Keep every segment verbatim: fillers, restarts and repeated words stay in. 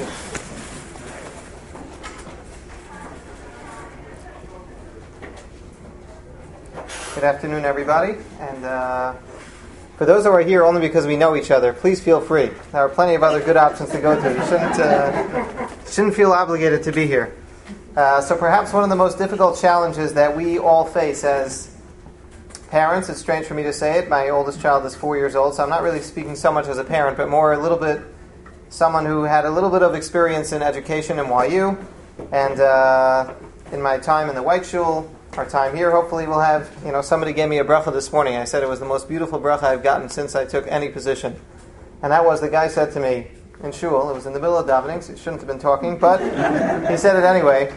Good afternoon, everybody. And uh, for those who are here only because we know each other, please feel free. There are plenty of other good options to go to. You shouldn't, uh, shouldn't feel obligated to be here. Uh, so perhaps one of the most difficult challenges that we all face as parents, it's strange for me to say it, my oldest child is four years old, so I'm not really speaking so much as a parent, but more a little bit someone who had a little bit of experience in education in Y U, and uh, in my time in the White Shul, our time here, hopefully we'll have, you know, somebody gave me a bracha this morning. I said it was the most beautiful bracha I've gotten since I took any position. And that was, the guy said to me in shul, it was in the middle of davening, so he shouldn't have been talking, but he said it anyway.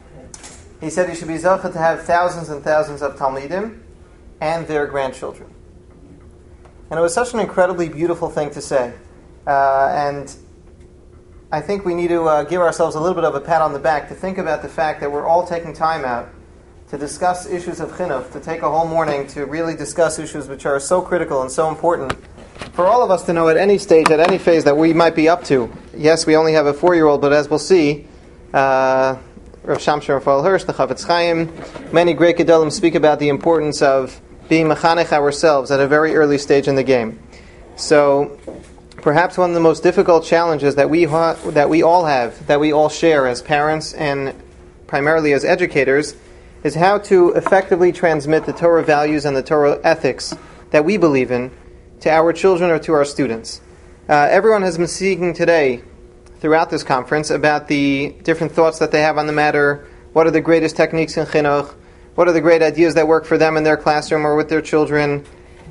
He said you should be zocheh to have thousands and thousands of talmidim and their grandchildren. And it was such an incredibly beautiful thing to say. Uh, and I think we need to uh, give ourselves a little bit of a pat on the back to think about the fact that we're all taking time out to discuss issues of chinuch, to take a whole morning to really discuss issues which are so critical and so important for all of us to know at any stage, at any phase that we might be up to. Yes, we only have a four-year-old, but as we'll see, uh, Rav Shamshon Raphael Hirsch, the Chavetz Chaim, many great Gedolim speak about the importance of being mechanech ourselves at a very early stage in the game. So, perhaps one of the most difficult challenges that we ha- that we all have, that we all share as parents and primarily as educators, is how to effectively transmit the Torah values and the Torah ethics that we believe in to our children or to our students. Uh, everyone has been speaking today throughout this conference about the different thoughts that they have on the matter. What are the greatest techniques in chinuch? What are the great ideas that work for them in their classroom or with their children?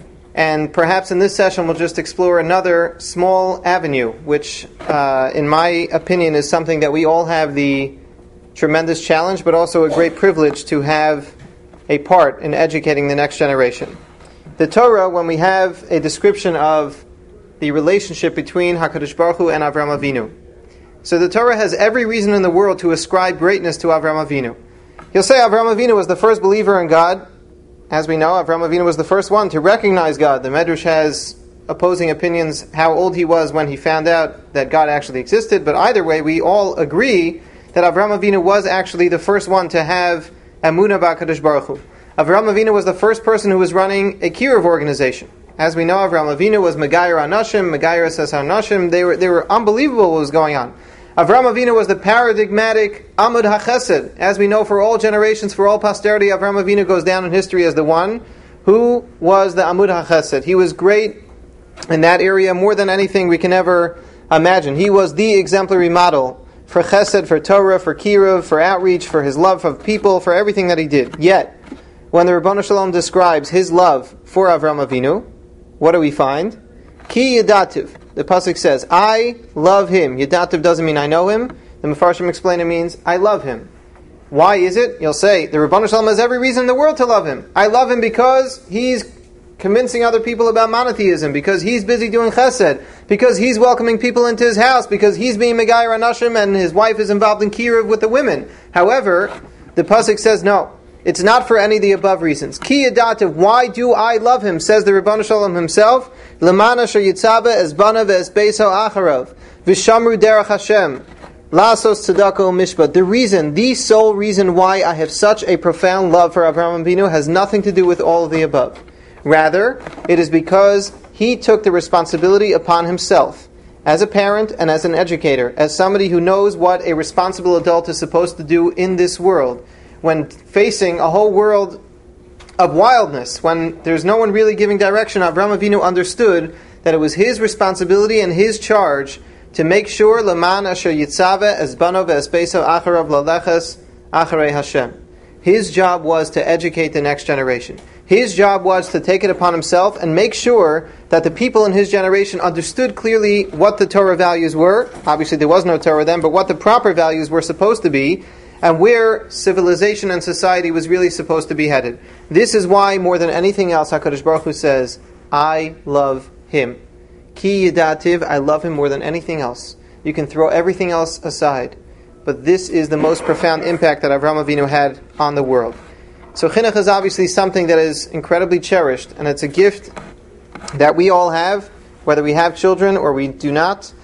And perhaps in this session we'll just explore another small avenue, which uh, in my opinion is something that we all have the tremendous challenge, but also a great privilege to have a part in educating the next generation. The Torah, when we have a description of the relationship between HaKadosh Baruch Hu and Avraham Avinu. So the Torah has every reason in the world to ascribe greatness to Avraham Avinu. He'll say Avraham Avinu was the first believer in God. As we know, Avraham Avinu was the first one to recognize God. The Medrash has opposing opinions how old he was when he found out that God actually existed, but either way, we all agree that Avraham Avinu was actually the first one to have Emunah b'HaKadosh Baruch Hu. Avraham Avinu was the first person who was running a kiruv organization. As we know, Avraham Avinu was Megayer Anashim, Megayer Sesar Anashim. They were they were unbelievable what was going on. Avraham Avinu was the paradigmatic Amud HaChesed. As we know, for all generations, for all posterity, Avraham Avinu goes down in history as the one who was the Amud HaChesed. He was great in that area more than anything we can ever imagine. He was the exemplary model for chesed, for Torah, for kiruv, for outreach, for his love of people, for everything that he did. Yet, when the Ribbono Shel Olam describes his love for Avraham Avinu, what do we find? Ki Yedativ. The pasuk says, I love him. Yedativ doesn't mean I know him. The Mefarshim explain it means I love him. Why is it? You'll say, the Ribbono Shel Olam has every reason in the world to love him. I love him because he's convincing other people about monotheism, because he's busy doing chesed, because he's welcoming people into his house, because he's being Megayer Anashim and his wife is involved in kiruv with the women. However, the pasuk says no. It's not for any of the above reasons. Ki Yedativ, why do I love him? Says the Ribbono Shel Olam himself, L'man asher yitzaba es bana ve'es beiso acharav, v'shamru derech Hashem, lasos tzedakah mishpat. The reason, the sole reason why I have such a profound love for Avraham Avinu has nothing to do with all of the above. Rather, it is because he took the responsibility upon himself, as a parent and as an educator, as somebody who knows what a responsible adult is supposed to do in this world, when facing a whole world of wildness, when there's no one really giving direction. Avraham Avinu understood that it was his responsibility and his charge to make sure L'man asher yitzave es bano ve'es beiso acharav laleches acharei Hashem. His job was to educate the next generation. His job was to take it upon himself and make sure that the people in his generation understood clearly what the Torah values were. Obviously there was no Torah then, but what the proper values were supposed to be, and where civilization and society was really supposed to be headed. This is why, more than anything else, HaKadosh Baruch Hu says, I love him. Ki Yedativ, I love him more than anything else. You can throw everything else aside, but this is the most profound impact that Avraham Avinu had on the world. So chinuch is obviously something that is incredibly cherished, and it's a gift that we all have, whether we have children or we do not.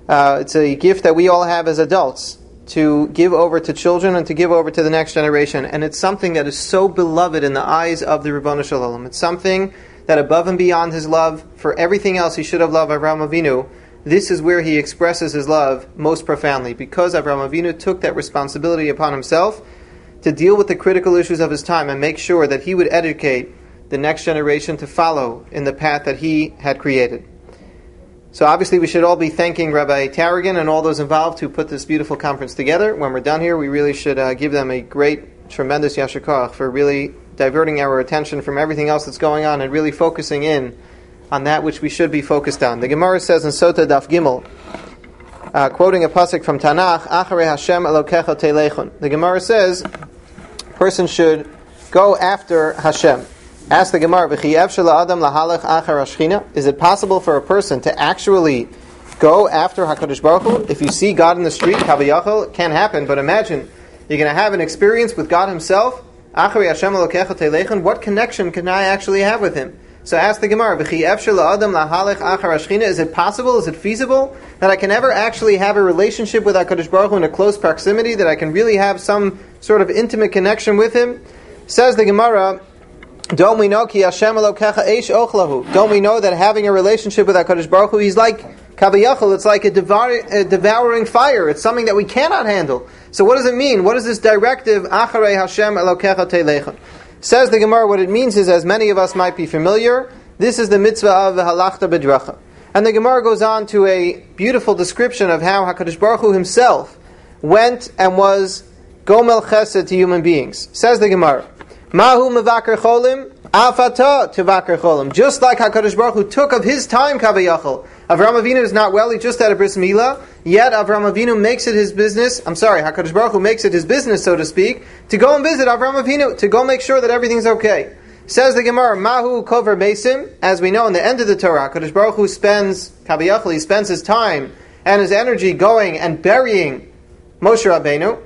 Uh, it's a gift that we all have as adults, to give over to children and to give over to the next generation. And it's something that is so beloved in the eyes of the Ribono Shel Olam. It's something that above and beyond his love for everything else he should have loved Avraham Avinu, this is where he expresses his love most profoundly, because Avraham Avinu took that responsibility upon himself to deal with the critical issues of his time and make sure that he would educate the next generation to follow in the path that he had created. So obviously we should all be thanking Rabbi Tarragon and all those involved who put this beautiful conference together. When we're done here, we really should uh, give them a great, tremendous Yasher Koach for really diverting our attention from everything else that's going on and really focusing in on that which we should be focused on. The Gemara says in Sota Daf Gimel, uh, quoting a pasuk from Tanakh, Acharei Hashem Elokecha Telechon. The Gemara says, a person should go after Hashem. Ask the Gemara, is it possible for a person to actually go after HaKadosh Baruch Hu? If you see God in the street, Kavayachol, it can't happen, but imagine you're going to have an experience with God himself. What connection can I actually have with him? So ask the Gemara, is it possible, is it feasible that I can ever actually have a relationship with HaKadosh Baruch Hu in a close proximity, that I can really have some sort of intimate connection with him? Says the Gemara, Don't we know ki Hashem Elokecha eish ochlahu? Don't we know that having a relationship with HaKadosh Baruch Hu, he's like Kavayachol, it's like a, devour, a devouring fire. It's something that we cannot handle. So what does it mean? What is this directive? Acharei Hashem Elokecha Telechon. Says the Gemara, what it means is, as many of us might be familiar, this is the mitzvah of Halachta B'dracha. And the Gemara goes on to a beautiful description of how HaKadosh Baruch Hu himself went and was Gomel Chesed to human beings. Says the Gemara, Mahu mevaker cholim, afata tevaker cholim. Just like HaKadosh Baruch Hu took of his time, Kavayachol. Avraham Avinu is not well, he just had a bris milah, yet Avraham Avinu makes it his business, I'm sorry, HaKadosh Baruch Hu makes it his business, so to speak, to go and visit Avraham Avinu, to go make sure that everything's okay. Says the Gemara, Mahu kover besim, as we know in the end of the Torah, HaKadosh Baruch Hu spends, Kavayachol, he spends his time and his energy going and burying Moshe Rabbeinu.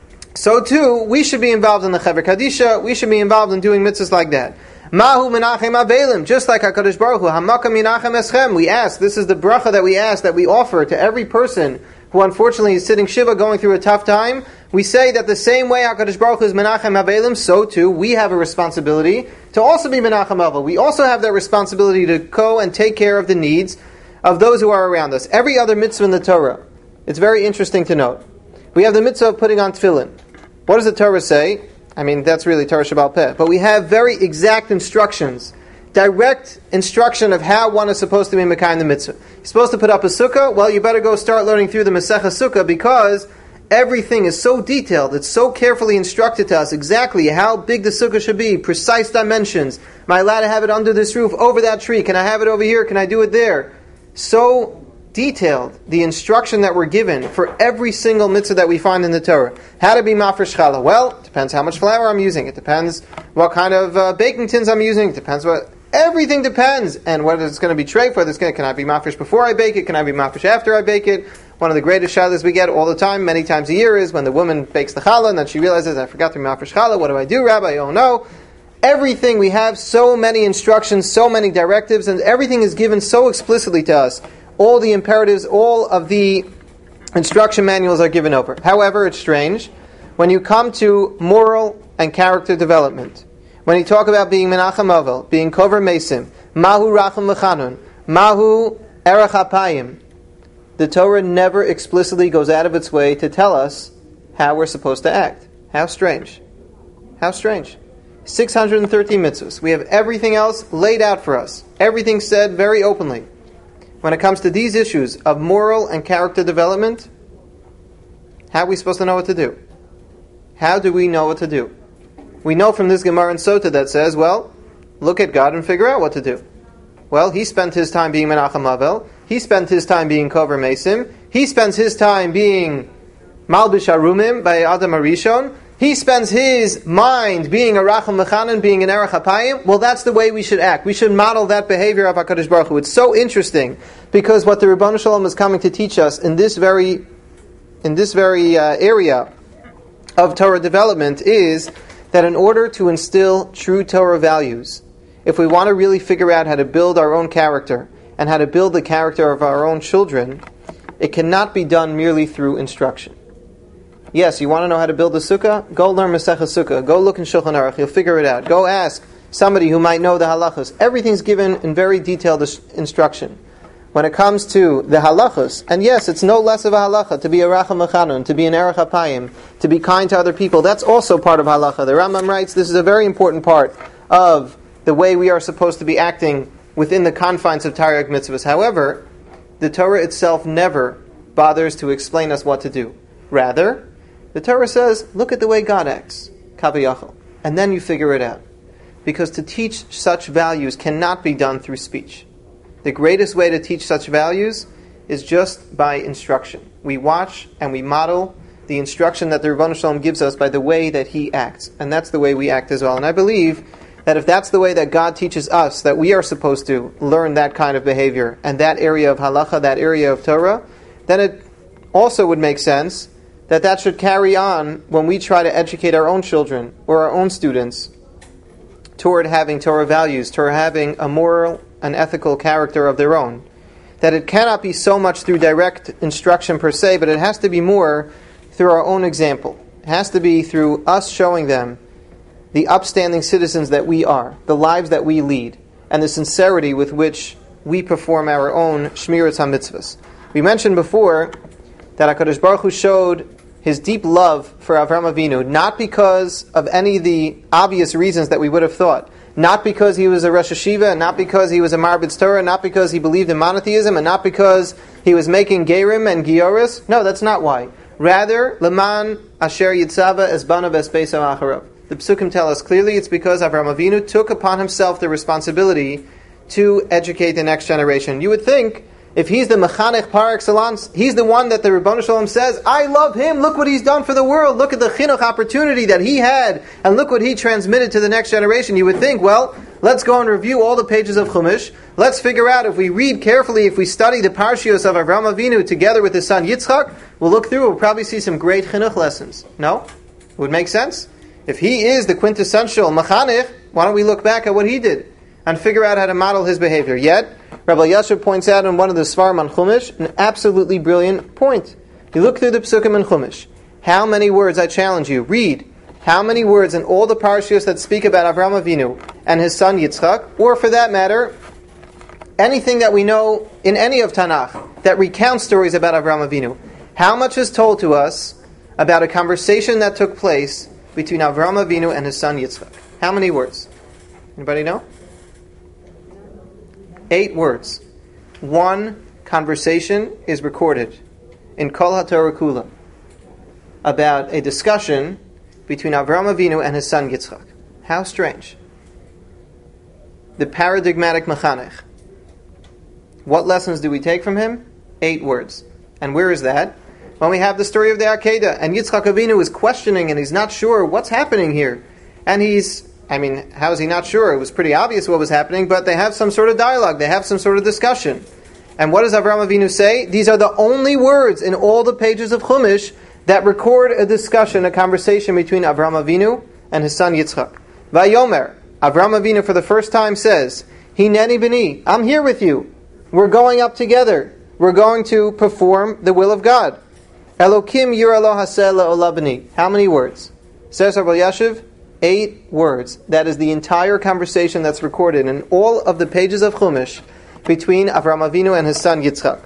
So too, we should be involved in the Chaver Kadisha, we should be involved in doing mitzvahs like that. Mahu menachem avelim, just like HaKadosh Baruch Hu, hamakam menachem eschem, we ask, this is the bracha that we ask, that we offer to every person who unfortunately is sitting Shiva going through a tough time. We say that the same way HaKadosh Baruch Hu is menachem avelim, so too, we have a responsibility to also be menachem avel. We also have that responsibility to go and take care of the needs of those who are around us. Every other mitzvah in the Torah, it's very interesting to note. We have the mitzvah of putting on tefillin. What does the Torah say? I mean, that's really Torah Shabbal Peh. But we have very exact instructions, direct instruction of how one is supposed to be Mekayim the mitzvah. You're supposed to put up a sukkah? Well, you better go start learning through the Masechah Sukkah, because everything is so detailed, it's so carefully instructed to us exactly how big the sukkah should be, precise dimensions. Am I allowed to have it under this roof, over that tree? Can I have it over here? Can I do it there? So detailed, the instruction that we're given for every single mitzvah that we find in the Torah. How to be mafresh challah? Well, it depends how much flour I'm using. It depends what kind of uh, baking tins I'm using. It depends what... Everything depends. And whether it's going to be treif, whether it's going to... Can I be mafresh before I bake it? Can I be mafresh after I bake it? One of the greatest shaylas we get all the time, many times a year, is when the woman bakes the challah and then she realizes, I forgot to be mafresh challah. What do I do, Rabbi? Oh no. Everything, we have so many instructions, so many directives, and everything is given so explicitly to us. All the imperatives, all of the instruction manuals are given over. However, it's strange, when you come to moral and character development, when you talk about being menachem avel, being kover mesim, mahu racham lechanun, mahu erech hapayim, the Torah never explicitly goes out of its way to tell us how we're supposed to act. How strange. How strange. six hundred thirty mitzvahs. We have everything else laid out for us. Everything said very openly. When it comes to these issues of moral and character development, how are we supposed to know what to do? How do we know what to do? We know from this Gemara in Sota that says, well, look at God and figure out what to do. Well, he spent his time being Menachem Avel. He spent his time being Kover Mesim. He spends his time being Malbish Arumim by Adam Arishon. He spends his mind being a Racham Mechanan, being an Erech HaPayim. Well, that's the way we should act. We should model that behavior of HaKadosh Baruch Hu. It's so interesting, because what the Ribono Shel Olam is coming to teach us in this very, in this very uh, area of Torah development is that in order to instill true Torah values, if we want to really figure out how to build our own character and how to build the character of our own children, It cannot be done merely through instruction. Yes, you want to know how to build a sukkah? Go learn Masechah Sukkah. Go look in Shulchan Aruch. You'll figure it out. Go ask somebody who might know the halachos. Everything's given in very detailed instruction. When it comes to the halachos, and yes, it's no less of a halacha to be a racham achanun, to be an erech apayim, to be kind to other people. That's also part of halacha. The Rambam writes this is a very important part of the way we are supposed to be acting within the confines of Taryag mitzvahs. However, the Torah itself never bothers to explain us what to do. Rather, the Torah says, look at the way God acts, kaviyachol, and then you figure it out. Because to teach such values cannot be done through speech. The greatest way to teach such values is just by instruction. We watch and we model the instruction that the Rebbeinu Shalom gives us by the way that He acts. And that's the way we act as well. And I believe that if that's the way that God teaches us, that we are supposed to learn that kind of behavior and that area of halacha, that area of Torah, then it also would make sense that that should carry on when we try to educate our own children or our own students toward having Torah values, toward having a moral and ethical character of their own. That it cannot be so much through direct instruction per se, but it has to be more through our own example. It has to be through us showing them the upstanding citizens that we are, the lives that we lead, and the sincerity with which we perform our own Shmiras HaMitzvahs. We mentioned before that HaKadosh Baruch Hu showed His deep love for Avraham Avinu, not because of any of the obvious reasons that we would have thought. Not because he was a Rosh Hashiva, and not because he was a Marbitz Torah, not because he believed in monotheism, and not because he was making Gerim and Gioris. No, that's not why. Rather, Leman Asher Yitzava Esbanav Espesav Acharav. The Psukim tell us clearly it's because Avraham Avinu took upon himself the responsibility to educate the next generation. You would think, if he's the mechanech par excellence, he's the one that the Rebbeinu Shalom says, I love him, look what he's done for the world, look at the chinuch opportunity that he had, and look what he transmitted to the next generation. You would think, well, let's go and review all the pages of Chumash, let's figure out, if we read carefully, if we study the parshios of Avraham Avinu together with his son Yitzchak, we'll look through, we'll probably see some great chinuch lessons. No? It would make sense? If he is the quintessential mechanech, why don't we look back at what he did and figure out how to model his behavior? Yet, Rabbi Yashiv points out in one of the Svarim on Chumash an absolutely brilliant point. You look through the Psukim in Chumash. How many words, I challenge you, read how many words in all the parashiyos that speak about Avraham Avinu and his son Yitzchak, or for that matter, anything that we know in any of Tanakh that recounts stories about Avraham Avinu. How much is told to us about a conversation that took place between Avraham Avinu and his son Yitzchak? How many words? Anybody know? Eight words. One conversation is recorded in Kol HaTorah Kula about a discussion between Avraham Avinu and his son Yitzchak. How strange. The paradigmatic mechanech. What lessons do we take from him? Eight words. And where is that? When we have the story of the Akedah, and Yitzchak Avinu is questioning and he's not sure what's happening here. And he's I mean, how is he not sure? It was pretty obvious what was happening, but they have some sort of dialogue. They have some sort of discussion. And what does Avraham Avinu say? These are the only words in all the pages of Chumash that record a discussion, a conversation between Avraham Avinu and his son Yitzchak. Vayomer, Avraham Avinu for the first time says, Hineni b'ni, I'm here with you. We're going up together. We're going to perform the will of God. Elokim yirah lo haseh le'olah b'ni. How many words? Says Rabbi Yashiv, eight words. That is the entire conversation that's recorded in all of the pages of Chumash between Avraham Avinu and his son Yitzchak.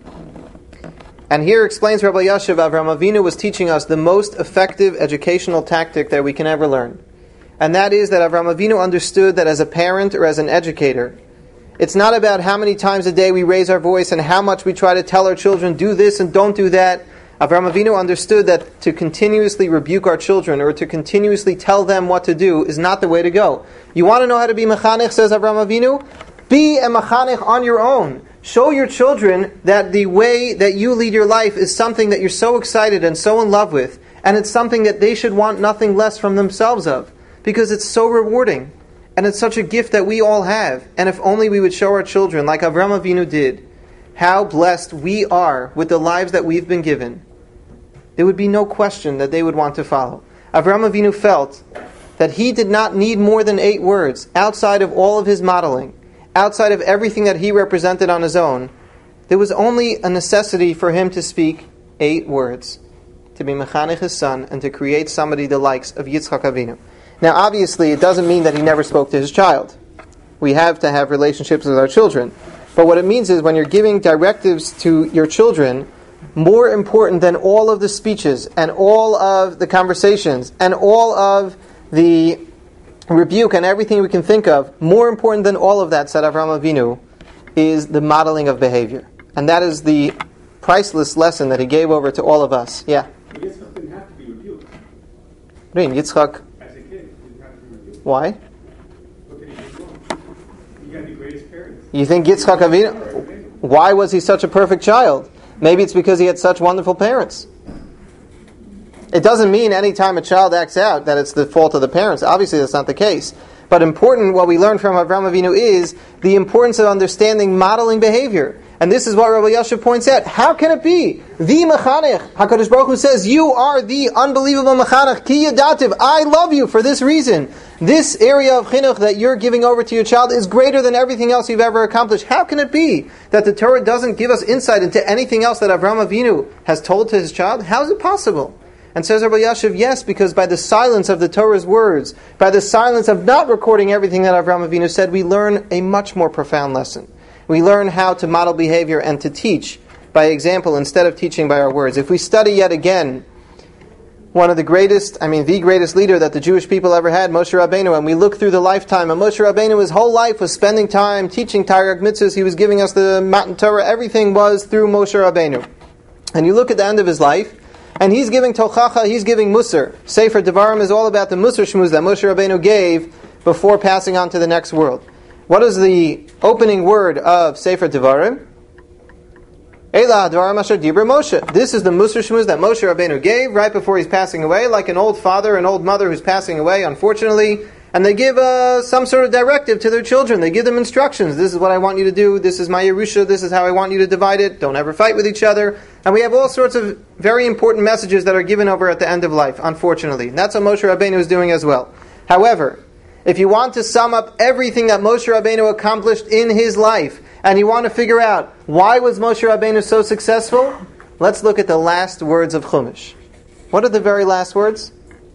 And here explains Rabbi Yashiv, Avraham Avinu was teaching us the most effective educational tactic that we can ever learn. And that is that Avraham Avinu understood that as a parent or as an educator, it's not about how many times a day we raise our voice and how much we try to tell our children, do this and don't do that. Avraham Avinu understood that to continuously rebuke our children or to continuously tell them what to do is not the way to go. You want to know how to be mechanech, says Avraham Avinu? Be a mechanech on your own. Show your children that the way that you lead your life is something that you're so excited and so in love with, and it's something that they should want nothing less from themselves of, because it's so rewarding, and it's such a gift that we all have. And if only we would show our children, like Avraham Avinu did, how blessed we are with the lives that we've been given, there would be no question that they would want to follow. Avraham Avinu felt that he did not need more than eight words outside of all of his modeling, outside of everything that he represented on his own, there was only a necessity for him to speak eight words, to be mechanech his son, and to create somebody the likes of Yitzchak Avinu. Now, obviously, it doesn't mean that he never spoke to his child. We have to have relationships with our children. But what it means is when you're giving directives to your children, more important than all of the speeches and all of the conversations and all of the rebuke and everything we can think of, more important than all of that, said Avraham Avinu, is the modeling of behavior. And that is the priceless lesson that he gave over to all of us. Yeah? Yitzchak didn't have to be rebuked. What do you mean, Yitzchak? As a kid, he didn't have to be rebuked. Why? What did he do wrong? He had the greatest parents. You think Yitzchak Avinu, why was he such a perfect child? Maybe it's because he had such wonderful parents. It doesn't mean any time a child acts out that it's the fault of the parents. Obviously, that's not the case. But important, what we learn from Avraham Avinu is the importance of understanding modeling behavior. And this is what Rabbi Yashiv points out. How can it be? The Mechanech. HaKadosh Baruch Hu says, you are the unbelievable Mechanech. Ki yadativ. I love you for this reason. This area of chinuch that you're giving over to your child is greater than everything else you've ever accomplished. How can it be that the Torah doesn't give us insight into anything else that Avraham Avinu has told to his child? How is it possible? And says Rabbi Yashiv, yes, because by the silence of the Torah's words, by the silence of not recording everything that Avraham Avinu said, we learn a much more profound lesson. We learn how to model behavior and to teach by example instead of teaching by our words. If we study yet again one of the greatest, I mean the greatest leader that the Jewish people ever had, Moshe Rabbeinu, and we look through the lifetime, and Moshe Rabbeinu, his whole life was spending time teaching Taryag Mitzvahs, he was giving us the Matan Torah, everything was through Moshe Rabbeinu. And you look at the end of his life, and he's giving Tochacha, he's giving Musar. Sefer Devarim is all about the Musar Shmuz that Moshe Rabbeinu gave before passing on to the next world. What is the opening word of Sefer Devarim? Elah Devarim Asher Dibra Moshe. This is the Musar Shmuz that Moshe Rabbeinu gave right before he's passing away, like an old father, an old mother who's passing away, unfortunately, and they give uh, some sort of directive to their children. They give them instructions. This is what I want you to do. This is my Yerusha. This is how I want you to divide it. Don't ever fight with each other. And we have all sorts of very important messages that are given over at the end of life, unfortunately. And that's what Moshe Rabbeinu is doing as well. However, if you want to sum up everything that Moshe Rabbeinu accomplished in his life, and you want to figure out why was Moshe Rabbeinu so successful, let's look at the last words of Chumash. What are the very last words?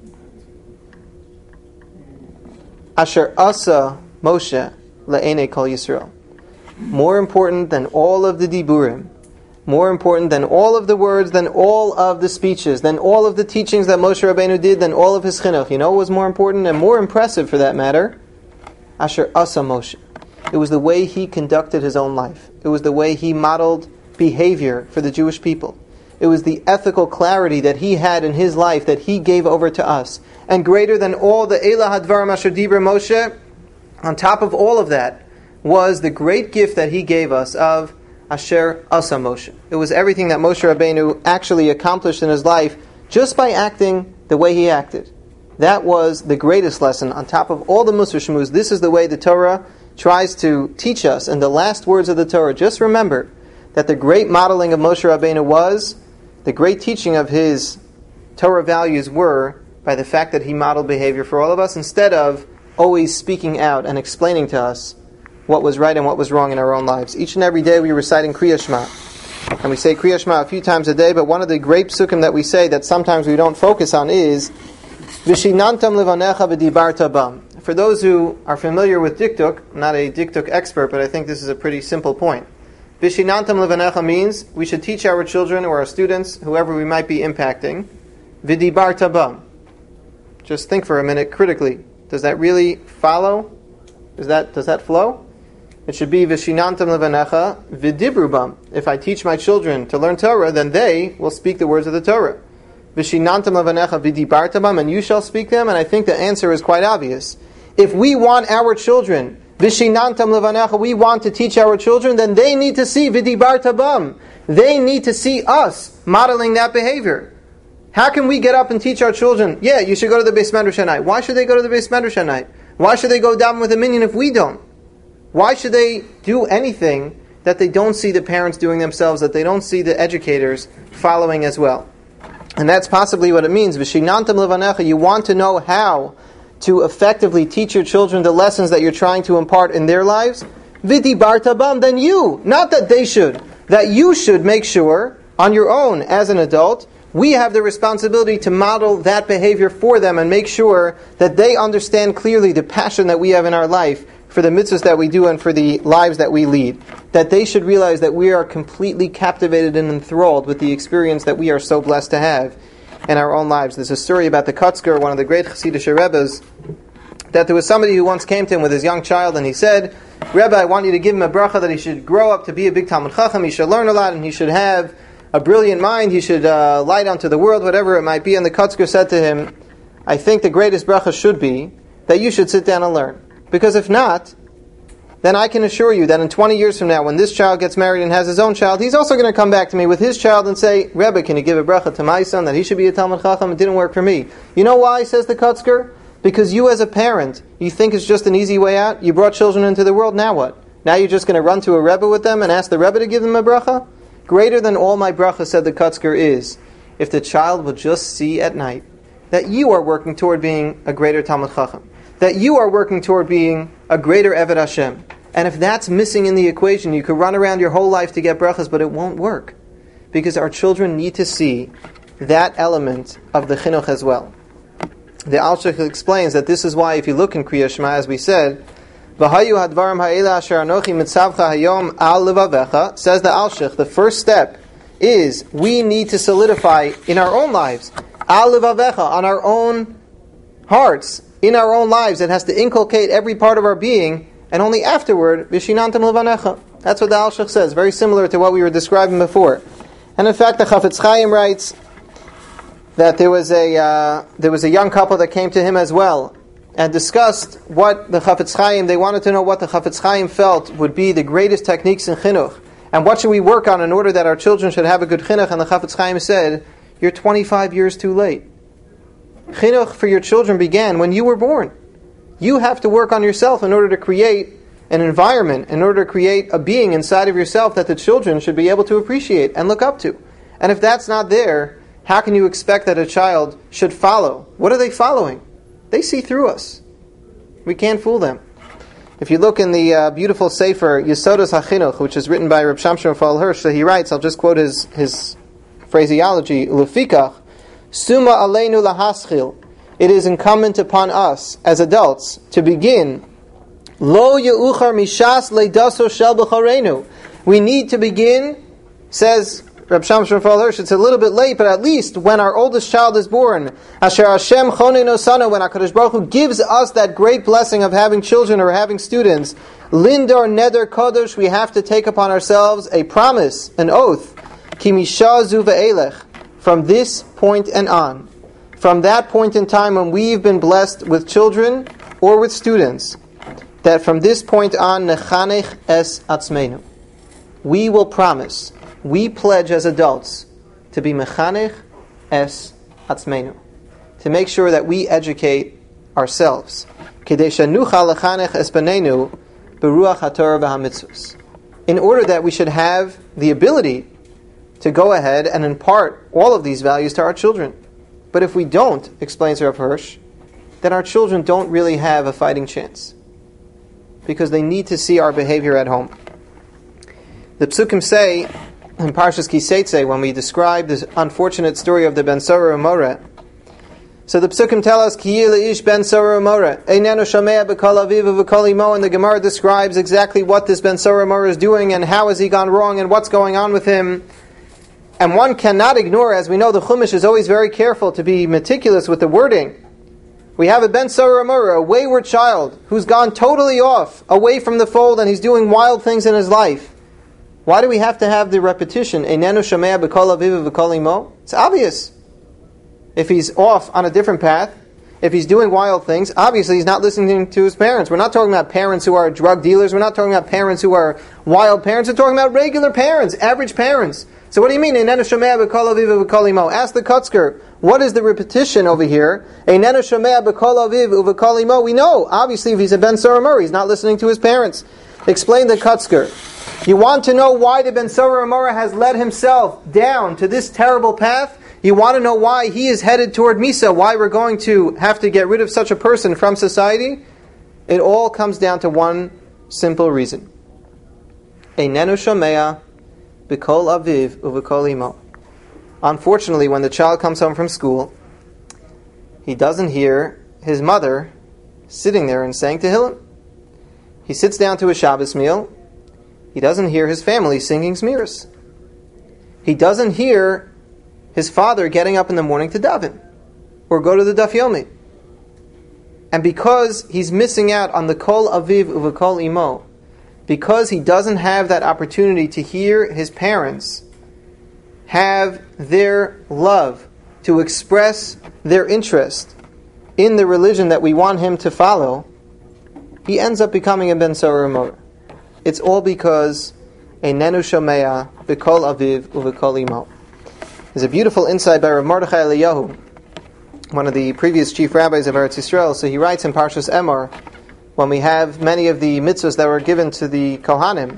Asher asa Moshe le'enei kol Yisrael. More important than all of the diburim, more important than all of the words, than all of the speeches, than all of the teachings that Moshe Rabbeinu did, than all of his chinuch. You know what was more important and more impressive for that matter? Asher asa Moshe. It was the way he conducted his own life. It was the way he modeled behavior for the Jewish people. It was the ethical clarity that he had in his life that he gave over to us. And greater than all the Elah Hadvarim Asher Dibra Moshe, on top of all of that, was the great gift that he gave us of Asher Asa Moshe. It was everything that Moshe Rabbeinu actually accomplished in his life just by acting the way he acted. That was the greatest lesson. On top of all the Musar Shmuz, this is the way the Torah tries to teach us. In the last words of the Torah, just remember that the great modeling of Moshe Rabbeinu was, the great teaching of his Torah values were, by the fact that he modeled behavior for all of us, instead of always speaking out and explaining to us what was right and what was wrong in our own lives. Each and every day we recite in Kriya Shema. And we say Kriya Shema a few times a day, but one of the great psukim that we say that sometimes we don't focus on is Vishinantam levanecha v'dibarta bam. For those who are familiar with Diktuk, I'm not a Diktuk expert, but I think this is a pretty simple point. Vishinantam levanecha means we should teach our children or our students, whoever we might be impacting, v'dibarta bam. Just think for a minute critically. Does that really follow? Does that does that flow? It should be Vishinantam levanecha v'dibru bam. If I teach my children to learn Torah, then they will speak the words of the Torah. Vishinantam levanecha v'dibarta bam, and you shall speak them. And I think the answer is quite obvious. If we want our children, Vishinantam levanecha, we want to teach our children, then they need to see v'dibarta bam. They need to see us modeling that behavior. How can we get up and teach our children, yeah, you should go to the Beis Medrash at night? Why should they go to the Beis Medrash at night? Why should they go daven with a minyan if we don't? Why should they do anything that they don't see the parents doing themselves, that they don't see the educators following as well? And that's possibly what it means. Vishinantam levanecha, you want to know how to effectively teach your children the lessons that you're trying to impart in their lives? V'dibarta bam, then you, not that they should. that you should make sure, on your own as an adult, we have the responsibility to model that behavior for them and make sure that they understand clearly the passion that we have in our life for the mitzvahs that we do and for the lives that we lead. That they should realize that we are completely captivated and enthralled with the experience that we are so blessed to have in our own lives. There's a story about the Kotzker, one of the great Hasidic Rebbes, that there was somebody who once came to him with his young child and he said, Rebbe, I want you to give him a bracha that he should grow up to be a big Talmud Chacham, he should learn a lot, and he should have a brilliant mind, he should uh, light onto the world, whatever it might be. And the Kotzker said to him, I think the greatest bracha should be that you should sit down and learn. Because if not, then I can assure you that in twenty years from now, when this child gets married and has his own child, he's also going to come back to me with his child and say, Rebbe, can you give a bracha to my son that he should be a Talmud Chacham? It didn't work for me. You know why, says the Kotzker? Because you as a parent, you think it's just an easy way out. You brought children into the world, now what? Now you're just going to run to a Rebbe with them and ask the Rebbe to give them a bracha? Greater than all my bracha, said the Kotzker, is if the child will just see at night that you are working toward being a greater Talmud Chacham, that you are working toward being a greater Eved Hashem. And if that's missing in the equation, you could run around your whole life to get brachas, but it won't work. Because our children need to see that element of the chinuch as well. The Alshich explains that this is why, if you look in Kriya Shema, as we said, V'hayu hadvarim ha'ela asher anochi mitzavcha hayom al levavecha, says the Alshich, the first step is we need to solidify in our own lives, al levavecha, on our own hearts, in our own lives. It has to inculcate every part of our being, and only afterward, Vishinantam levanecha. That's what the Alshich says, very similar to what we were describing before. And in fact, the Chafetz Chaim writes that there was a uh, there was a young couple that came to him as well and discussed what the Chafetz Chaim, they wanted to know what the Chafetz Chaim felt would be the greatest techniques in chinuch, and what should we work on in order that our children should have a good chinuch. And the Chafetz Chaim said, you're twenty-five years too late. Chinuch for your children began when you were born. You have to work on yourself in order to create an environment, in order to create a being inside of yourself that the children should be able to appreciate and look up to. And if that's not there, how can you expect that a child should follow? What are they following? They see through us. We can't fool them. If you look in the uh, beautiful Sefer Yesodos HaChinuch, which is written by Reb Shamshon Raphael Hirsch, so he writes, I'll just quote his, his phraseology, Lefikach, Suma aleinu lahaschil, it is incumbent upon us as adults to begin Lo yeuchar mishas leidaso shel b'choreinu. We need to begin, says Reb Shamshon Raphael Hirsch, it's a little bit late, but at least when our oldest child is born, Asher Hashem chonen osanu, when HaKadosh Baruch Hu gives us that great blessing of having children or having students, lindor neder kodosh, we have to take upon ourselves a promise, an oath, ki misha zu ve'elech, from this point and on. From that point in time when we've been blessed with children or with students, that from this point on, nechanech es atzmeinu, we will promise, we pledge as adults to be mechanech es atzmeinu, to make sure that we educate ourselves, kedei shenuchal lechanech es baneinu beruach haTorah v'hamitzvos, in order that we should have the ability to go ahead and impart all of these values to our children. But if we don't, explains Rav Hirsch, then our children don't really have a fighting chance, because they need to see our behavior at home. The Psukim say, in Parshas Kiseitze, when we describe this unfortunate story of the Ben Sorah Umoreh, so the Psukim tell us, Ki ish Ben Sorah Umoreh, Einenu Shomea b'kol aviv v'kol imo, and the Gemara describes exactly what this Ben Sorah Umoreh is doing, and how has he gone wrong, and what's going on with him. And one cannot ignore, as we know, the Chumash is always very careful to be meticulous with the wording. We have a Ben Sorah Umoreh, a wayward child, who's gone totally off, away from the fold, and he's doing wild things in his life. Why do we have to have the repetition, Einenu Shomea b'kol aviv v'kol imo? It's obvious. If he's off on a different path, if he's doing wild things, obviously he's not listening to his parents. We're not talking about parents who are drug dealers. We're not talking about parents who are wild parents. We're talking about regular parents, average parents. So what do you mean, Einenu Shomea b'kol aviv v'kol imo? Ask the Kotzker, what is the repetition over here? Einenu Shomea b'kol aviv v'kol imo. We know, obviously, if he's a Ben Sorah Umoreh, he's not listening to his parents. Explain the Kotzker. You want to know why the Ben Sorah Umoreh has led himself down to this terrible path? You want to know why he is headed toward Misa, why we're going to have to get rid of such a person from society? It all comes down to one simple reason. Einenu Shomea b'kol aviv uv'kol imo. Unfortunately, when the child comes home from school, he doesn't hear his mother sitting there and saying Tehillim. He sits down to a Shabbos meal. He doesn't hear his family singing Zmiris. He doesn't hear his father getting up in the morning to daven or go to the Daf Yomi. And because he's missing out on the Kol Aviv Uv'Kol Imo, because he doesn't have that opportunity to hear his parents have their love, to express their interest in the religion that we want him to follow, he ends up becoming a Ben Sorah Motor. It's all because Einenu Shomea B'Kol Aviv Uv'Kol Imo. There's a beautiful insight by Rav Mordechai Eliyahu, one of the previous chief rabbis of Eretz Yisrael. So he writes in Parshas Emor, when we have many of the mitzvahs that were given to the Kohanim.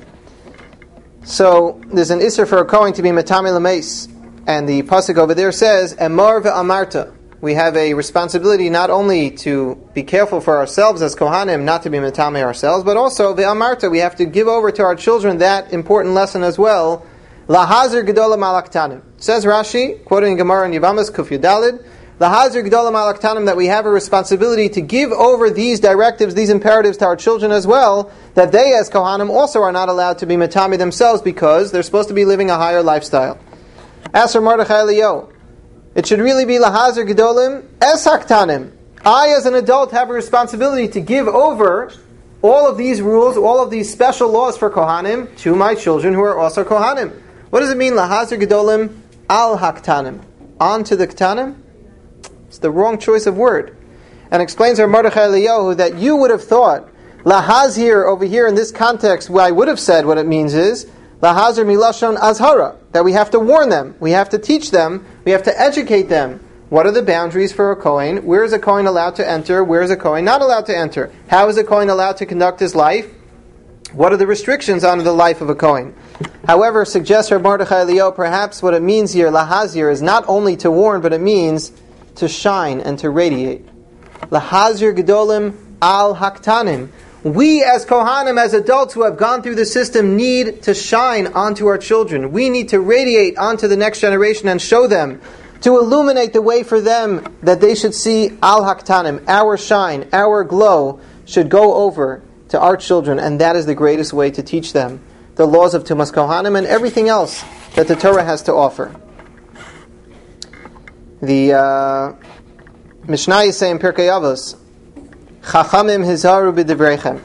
So there's an Isser for a Kohen to be Metame L'meis, and the pasuk over there says, Emor ve'amarta. We have a responsibility not only to be careful for ourselves as Kohanim, not to be Metame ourselves, but also ve'amarta. We have to give over to our children that important lesson as well. Lahazir gedola malaktanim. Says Rashi, quoting Gemara in Yevamos Kuf Yudalid, Lahazir gedola malaktanim, that we have a responsibility to give over these directives, these imperatives to our children as well, that they as Kohanim also are not allowed to be Metame themselves because they're supposed to be living a higher lifestyle. As for Mordechai Eliyahu, it should really be Lahazir gedolim es haktanim. I as an adult have a responsibility to give over all of these rules, all of these special laws for Kohanim to my children who are also Kohanim. What does it mean, Lahazir gedolim al haktanim? On to the ktanim? It's the wrong choice of word. And explains our Mordechai Eliyahu that you would have thought, Lahazir over here in this context, what I would have said what it means is, Lahazir milashon azhara, that we have to warn them, we have to teach them, we have to educate them. What are the boundaries for a Kohen? Where is a Kohen allowed to enter? Where is a Kohen not allowed to enter? How is a Kohen allowed to conduct his life? What are the restrictions on the life of a Kohen? However, suggests Rav Mordechai Eliyahu, perhaps what it means here, Lahazir, is not only to warn, but it means to shine and to radiate. Lahazir gedolim al haktanim. We as Kohanim, as adults who have gone through the system, need to shine onto our children. We need to radiate onto the next generation and show them, to illuminate the way for them that they should see al haktanim, our shine, our glow, should go over to our children, and that is the greatest way to teach them the laws of Tumas Kohanim and everything else that the Torah has to offer. The uh, Mishnah is saying Pirkei Avos, Chachamim hizaru b'divreichem.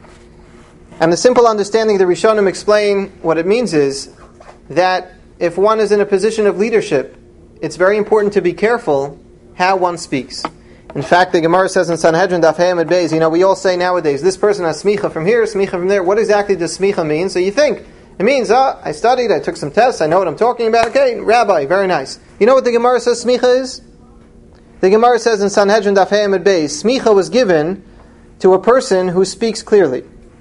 And the simple understanding of the Rishonim explain what it means is that if one is in a position of leadership, it's very important to be careful how one speaks. In fact, the Gemara says in Sanhedrin Daf Hey Amud Beis, you know, we all say nowadays, this person has smicha from here, smicha from there. What exactly does smicha mean? So you think, it means, ah, I studied, I took some tests, I know what I'm talking about. Okay, rabbi, very nice. You know what the Gemara says smicha is? The Gemara says in Sanhedrin Daf Hey Amud Beis, smicha was given to a person who speaks clearly.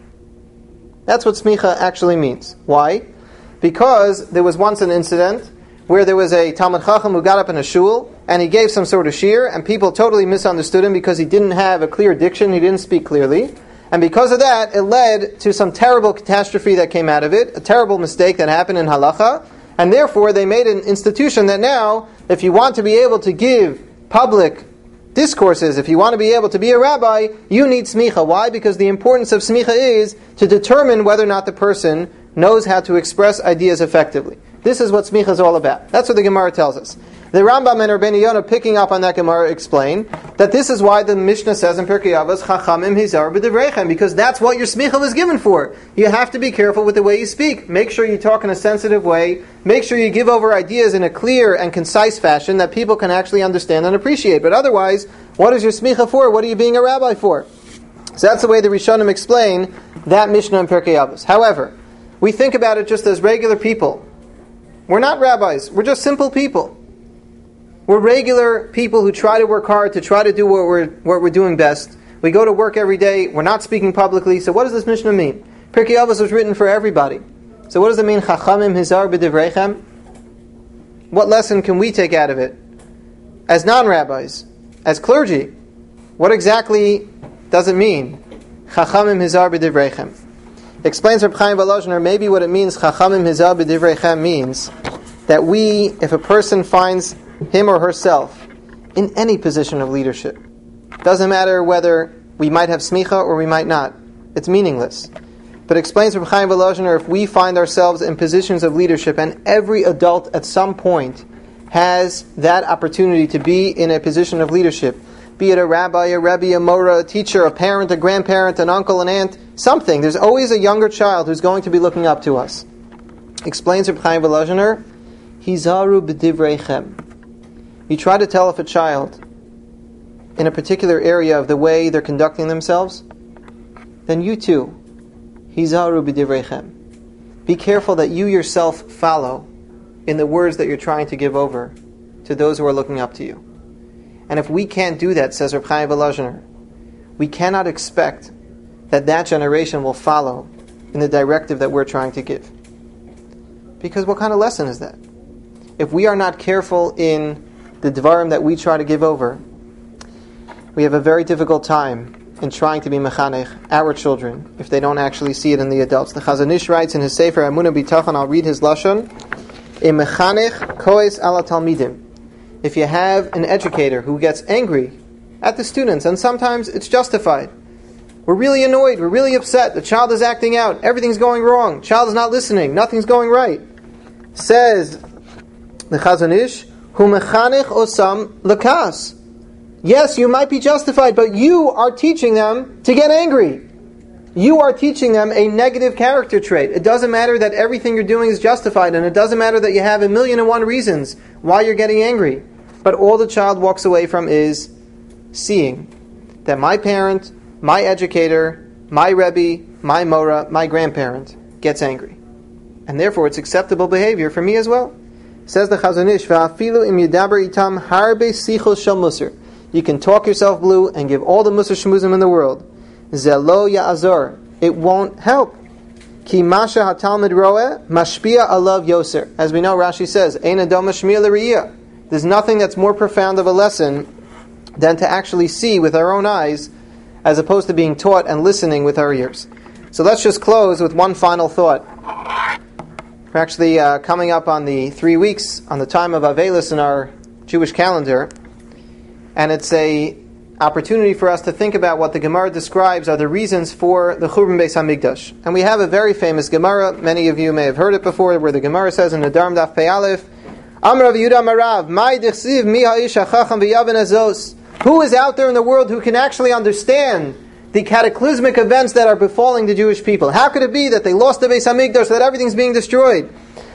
That's what smicha actually means. Why? Because there was once an incident where there was a Talmid Chacham who got up in a shul and he gave some sort of shir, and people totally misunderstood him because he didn't have a clear diction, he didn't speak clearly. And because of that, it led to some terrible catastrophe that came out of it, a terrible mistake that happened in halacha, and therefore they made an institution that now, if you want to be able to give public discourses, if you want to be able to be a rabbi, you need smicha. Why? Because the importance of smicha is to determine whether or not the person knows how to express ideas effectively. This is what smicha is all about. That's what the Gemara tells us. The Rambam and Rabbeinu Yonah, picking up on that Gemara, explain that this is why the Mishnah says in Pirkei Avos, Chachamim hizar b'divreichem, because that's what your smicha was given for. You have to be careful with the way you speak. Make sure you talk in a sensitive way. Make sure you give over ideas in a clear and concise fashion that people can actually understand and appreciate. But otherwise, what is your smicha for? What are you being a rabbi for? So that's the way the Rishonim explain that Mishnah in Pirkei Avos. However, we think about it just as regular people. We're not rabbis. We're just simple people. We're regular people who try to work hard, to try to do what we're what we're doing best. We go to work every day. We're not speaking publicly. So what does this Mishnah mean? Pirkei Avos was written for everybody. So what does it mean? Chachamim hizar b'divreichem. What lesson can we take out of it? As non-rabbis, as clergy, what exactly does it mean? Chachamim hizar b'divreichem. Explains Reb Chaim Volozhin, or maybe what it means, Chachamim Hizah b'Divreichem, means that we, if a person finds him or herself in any position of leadership, doesn't matter whether we might have smicha or we might not, it's meaningless. But explains Reb Chaim Volozhin, if we find ourselves in positions of leadership, and every adult at some point has that opportunity to be in a position of leadership, be it a rabbi, a rebbe, a mora, a teacher, a parent, a grandparent, an uncle, an aunt, something. There's always a younger child who's going to be looking up to us. Explains Reb Chaim Volozhin, Hizaru b'divreichem. You try to tell if a child in a particular area of the way they're conducting themselves, then you too, Hizaru b'divreichem. Be careful that you yourself follow in the words that you're trying to give over to those who are looking up to you. And if we can't do that, says Reb Chaim Volozhin, we cannot expect that that generation will follow in the directive that we're trying to give. Because what kind of lesson is that? If we are not careful in the dvarim that we try to give over, we have a very difficult time in trying to be mechanech our children if they don't actually see it in the adults. The Chazon Ish writes in his Sefer Emunah B'Tachon, I'll read his lashon, a mechanech koes ala talmidim. If you have an educator who gets angry at the students, and sometimes it's justified, we're really annoyed, we're really upset, the child is acting out, everything's going wrong, child is not listening, nothing's going right. Says the Chazon Ish, hu mechanech osam lakas. Yes, you might be justified, but you are teaching them to get angry. You are teaching them a negative character trait. It doesn't matter that everything you're doing is justified, and it doesn't matter that you have a million and one reasons why you're getting angry. But all the child walks away from is seeing that my parent, my educator, my rebbe, my mora, my grandparent gets angry. And therefore it's acceptable behavior for me as well. Says the Chazon Ish, Va'afilu im yidaber itam harbe sichos shel musar. You can talk yourself blue and give all the musar shmuzim in the world. Zelo ya'azor. It won't help. Ki masha hatalmid roeh mashpia alav yoser. As we know, Rashi says, Ein adom mashmiya l'riyah. There's nothing that's more profound of a lesson than to actually see with our own eyes, as opposed to being taught and listening with our ears. So let's just close with one final thought. We're actually uh, coming up on the three weeks, on the time of Avelis in our Jewish calendar, and it's a opportunity for us to think about what the Gemara describes are the reasons for the Churban Beis HaMikdash. And we have a very famous Gemara, many of you may have heard it before, where the Gemara says in Nedarim Daf Pei Aleph, Amar Rav Yehuda Marav, Mai dichsiv mi ha'ish hachacham v'yaven azos. Who is out there in the world who can actually understand the cataclysmic events that are befalling the Jewish people? How could it be that they lost the Beis HaMikdash, that everything's being destroyed?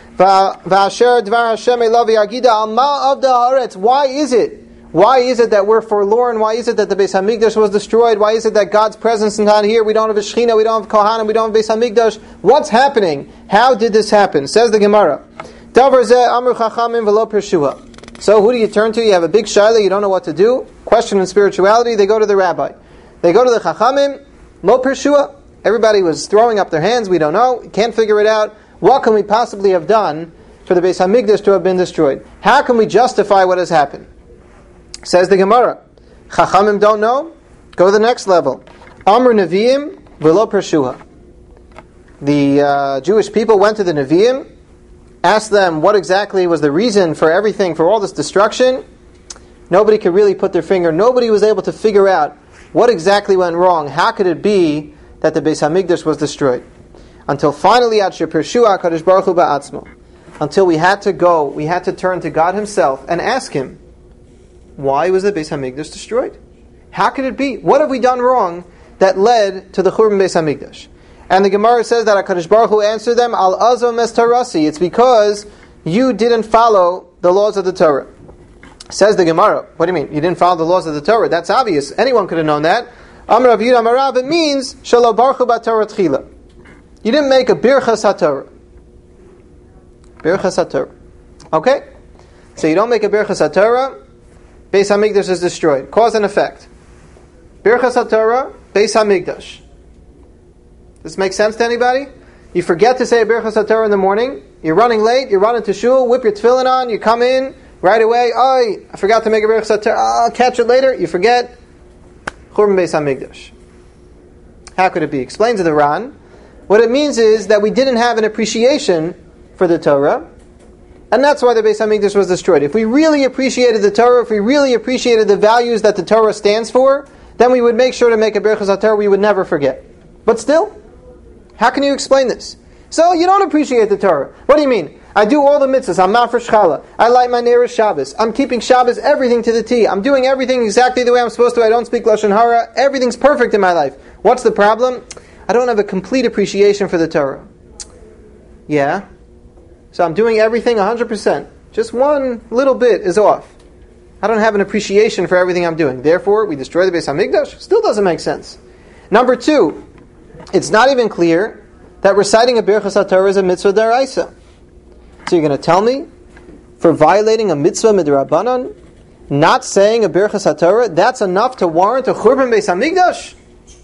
V'asher dvar Hashem elav yagida al ma avda haaretz. Why is it? Why is it that we're forlorn? Why is it that the Beis HaMikdash was destroyed? Why is it that God's presence is not here? We don't have a Shechina, we don't have Kohanim, we don't have Beis HaMikdash. What's happening? How did this happen? Says the Gemara. Davar zeh amru chachamim v'lo pershua. So who do you turn to? You have a big shaila, you don't know what to do. Question in spirituality, they go to the rabbi. They go to the chachamim, lo pershua. Everybody was throwing up their hands, we don't know, can't figure it out. What can we possibly have done for the Beis HaMikdash to have been destroyed? How can we justify what has happened? Says the Gemara, Chachamim don't know? Go to the next level. Amr Nevi'im v'lo pershua. The uh, Jewish people went to the Nevi'im, asked them what exactly was the reason for everything, for all this destruction. Nobody could really put their finger, nobody was able to figure out what exactly went wrong. How could it be that the Beis HaMikdash was destroyed? Until finally, Ad Shepershua HaKadosh Baruch Hu Ba'atzmo. Until we had to go, we had to turn to God Himself and ask Him, why was the Beis HaMikdash destroyed? How could it be? What have we done wrong that led to the Churban Beis HaMikdash? And the Gemara says that HaKadosh Baruch Hu answered them, Al azom es tarasi. It's because you didn't follow the laws of the Torah. Says the Gemara, what do you mean? You didn't follow the laws of the Torah? That's obvious. Anyone could have known that. Amar Rav Yehuda Marav, it means Shelo Baruchu B'Torah Tchila. You didn't make a Birchas HaTorah. Birchas HaTorah. Okay? So you don't make a Birchas HaTorah, Beis HaMikdash is destroyed. Cause and effect. Birchas HaTorah, Beis HaMikdash. Does this make sense to anybody? You forget to say a Birchas HaTorah in the morning, you're running late, you run into shul, whip your tefillin on, you come in, right away, oh, I forgot to make a Birchas HaTorah, I'll catch it later, you forget. Churban Beis HaMikdash. How could it be? Explains to the Ran, What it means is that we didn't have an appreciation for the Torah, and that's why the Beis HaMikdash was destroyed. If we really appreciated the Torah, if we really appreciated the values that the Torah stands for, then we would make sure to make a Birchas HaTorah we would never forget. But still, how can you explain this? So you don't appreciate the Torah. What do you mean? I do all the mitzvahs. I'm mafresh challah. I light my nearest Shabbos. I'm keeping Shabbos, everything to the T. I'm doing everything exactly the way I'm supposed to. I don't speak Lashon Hara. Everything's perfect in my life. What's the problem? I don't have a complete appreciation for the Torah. Yeah. So I'm doing everything one hundred percent. Just one little bit is off. I don't have an appreciation for everything I'm doing. Therefore, we destroy the Beis HaMikdash? Still doesn't make sense. Number two, it's not even clear that reciting a Birchas HaTorah is a mitzvah d'oraisa. So you're going to tell me, for violating a mitzvah midrabanan, not saying a Birchas HaTorah, that's enough to warrant a Churban Beis HaMikdash?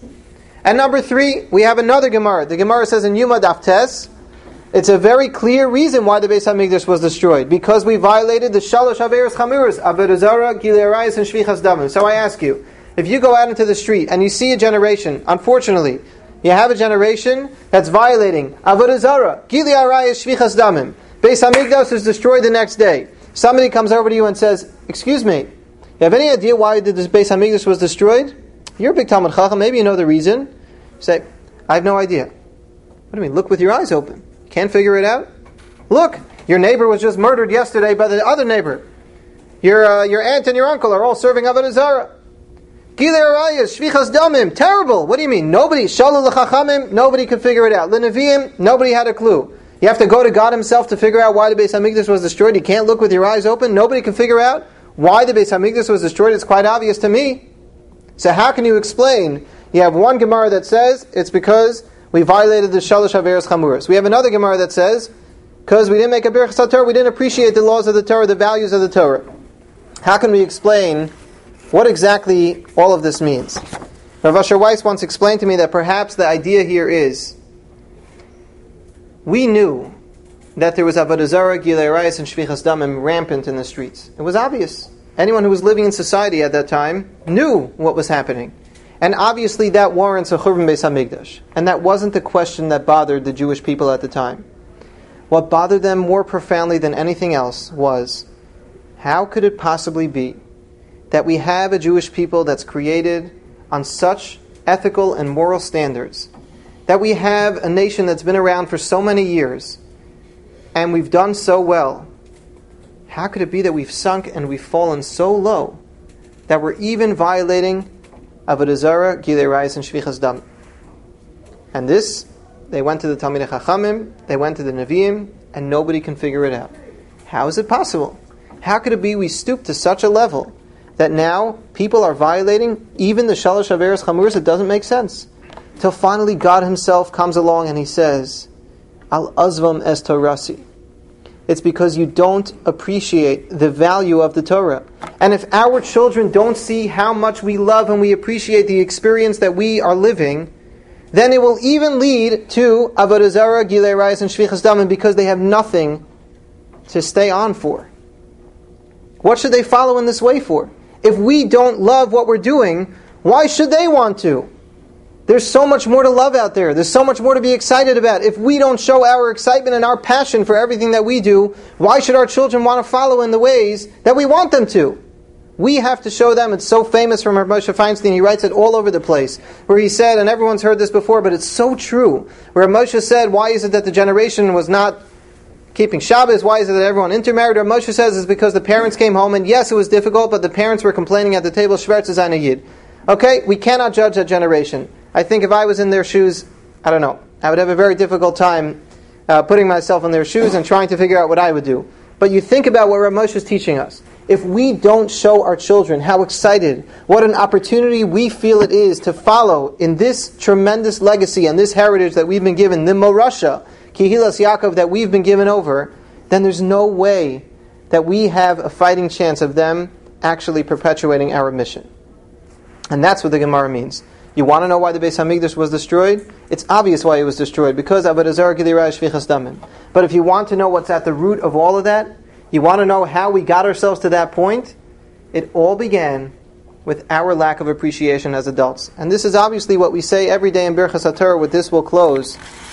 And number three, we have another Gemara. The Gemara says in Yuma Daf Tes, it's a very clear reason why the Beis HaMikdash was destroyed. Because we violated the Shalosh Averos Chamuros, Avodah Zarah, Gilui Arayos, and Shvichas Damim. So I ask you, if you go out into the street and you see a generation, unfortunately, you have a generation that's violating Avodah Zarah, Gilui Arayos, Shvichas Damim. Beis HaMikdash is destroyed the next day. Somebody comes over to you and says, excuse me, you have any idea why this Beis HaMikdash was destroyed? You're a big Talmud Chacham, maybe you know the reason. You say, I have no idea. What do you mean? Look with your eyes open. Can't figure it out? Look, your neighbor was just murdered yesterday by the other neighbor. Your uh, your aunt and your uncle are all serving Avodah Zarah. Gilui Arayos, Shvichas Damim, terrible. What do you mean? Nobody, Shalul l'Chachamim, nobody could figure it out. L'Neviim, nobody had a clue. You have to go to God Himself to figure out why the Beis HaMikdash was destroyed. You can't look with your eyes open. Nobody can figure out why the Beis HaMikdash was destroyed. It's quite obvious to me. So how can you explain? You have one Gemara that says it's because we violated the Shalosh Averos Chamuros. We have another Gemara that says because we didn't make a Birchas HaTorah, we didn't appreciate the laws of the Torah, the values of the Torah. How can we explain what exactly all of this means? Rav Asher Weiss once explained to me that perhaps the idea here is we knew that there was Avodah Zarah, Gilui Arayos, and Shvichas Damim rampant in the streets. It was obvious. Anyone who was living in society at that time knew what was happening. And obviously that warrants a Churban Beis HaMikdash. And that wasn't the question that bothered the Jewish people at the time. What bothered them more profoundly than anything else was, how could it possibly be that we have a Jewish people that's created on such ethical and moral standards, that we have a nation that's been around for so many years, and we've done so well? How could it be that we've sunk and we've fallen so low that we're even violating Avodah Zarah, Gilui Arayos, and Shvichas Damim? And this, they went to the Talmidei Chachamim, they went to the Nevi'im, and nobody can figure it out. How is it possible? How could it be we stooped to such a level that now people are violating even the Shalosh Averos Chamuros? It doesn't make sense. Till finally God Himself comes along and He says, Al azvam es Torasi. It's because you don't appreciate the value of the Torah. And if our children don't see how much we love and we appreciate the experience that we are living, then it will even lead to Avodah Zarah, Gilui Arayos, and Shvichas Damim, because they have nothing to stay on for. What should they follow in this way for? If we don't love what we're doing, why should they want to? There's so much more to love out there. There's so much more to be excited about. If we don't show our excitement and our passion for everything that we do, why should our children want to follow in the ways that we want them to? We have to show them. It's so famous from Rav Moshe Feinstein. He writes it all over the place, where he said, and everyone's heard this before, but it's so true, where Moshe said, why is it that the generation was not keeping Shabbos? Why is it that everyone intermarried? Rav Moshe says it's because the parents came home, and yes, it was difficult, but the parents were complaining at the table, Shvertz is ein Yid. Okay, we cannot judge that generation. I think if I was in their shoes, I don't know, I would have a very difficult time uh, putting myself in their shoes and trying to figure out what I would do. But you think about what Rav Moshe is teaching us. If we don't show our children how excited, what an opportunity we feel it is to follow in this tremendous legacy and this heritage that we've been given, the Morasha, Kehilas Yaakov, that we've been given over, then there's no way that we have a fighting chance of them actually perpetuating our mission. And that's what the Gemara means. You want to know why the Beis HaMikdash was destroyed? It's obvious why it was destroyed, because Avodah Zarah, Gilui Arayos, Shvichas Damim. But if you want to know what's at the root of all of that, you want to know how we got ourselves to that point, it all began with our lack of appreciation as adults. And this is obviously what we say every day in Birchas HaTorah. With this we'll close.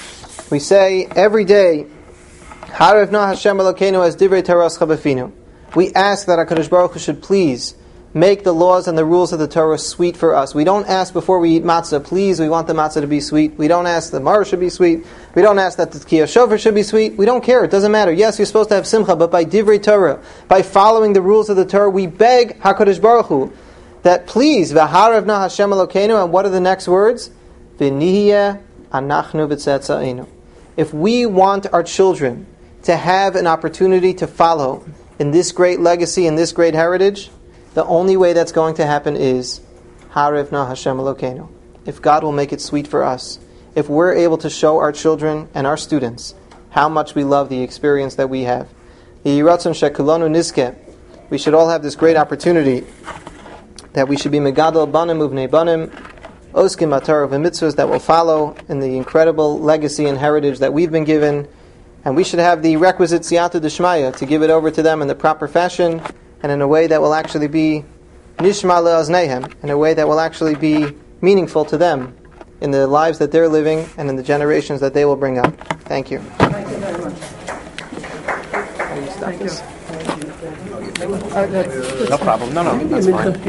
We say every day, Harevna Hashem Elokeinu as Divrei Torah Chabafinu. We ask that HaKadosh Baruch Hu should please make the laws and the rules of the Torah sweet for us. We don't ask before we eat matzah, please, we want the matzah to be sweet. We don't ask the maror should be sweet. We don't ask that the Tkiyah Shofar should be sweet. We don't care, it doesn't matter. Yes, you're supposed to have simcha, but by Divrei Torah, by following the rules of the Torah, we beg HaKadosh Baruch Hu that please, V'harevna Hashem Elokeinu, and what are the next words? V'nihiyeh anachnu v'tzetzainu. If we want our children to have an opportunity to follow in this great legacy, in this great heritage, the only way that's going to happen is Harevna Hashem Elokeinu. If God will make it sweet for us, if we're able to show our children and our students how much we love the experience that we have, the Yiratzon Shekulanu Nizke, we should all have this great opportunity that we should be Megadol Banim Uvnei Banim, Oskim Matar v'mitzvahs that will follow in the incredible legacy and heritage that we've been given, and we should have the requisite siyata d'shmaya to give it over to them in the proper fashion and in a way that will actually be nishma le'aznehem, in a way that will actually be meaningful to them in the lives that they're living and in the generations that they will bring up. Thank you. Thank you very much. How do you stop Thank you. this? Thank you. No problem. No, no, that's fine.